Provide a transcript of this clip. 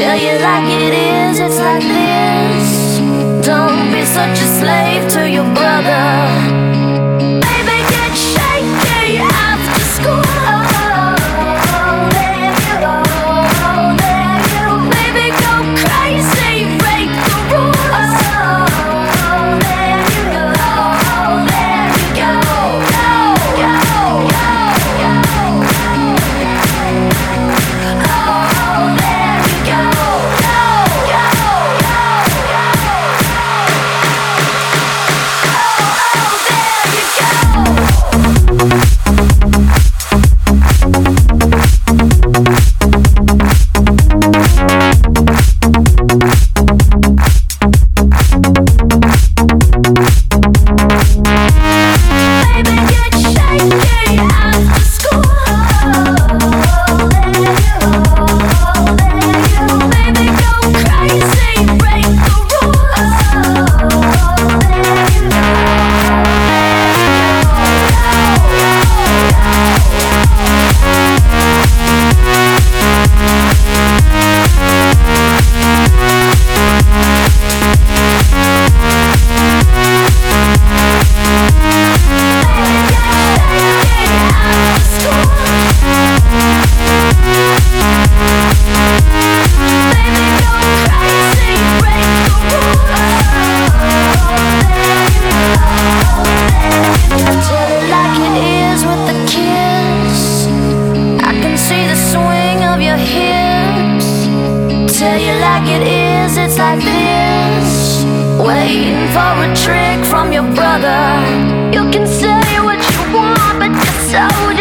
Tell you like it is, it's like this. Don't be such a slave to your brother. Baby, get shaky after school. There you go, there you go. Baby, go crazy, break the rules. There you go, there you go. Go, go, go, go. Oh, there you go. Go, go, go, go. Tell you like it is, it's like this. Waiting for a trick from your brother. You can say what you want, but you're so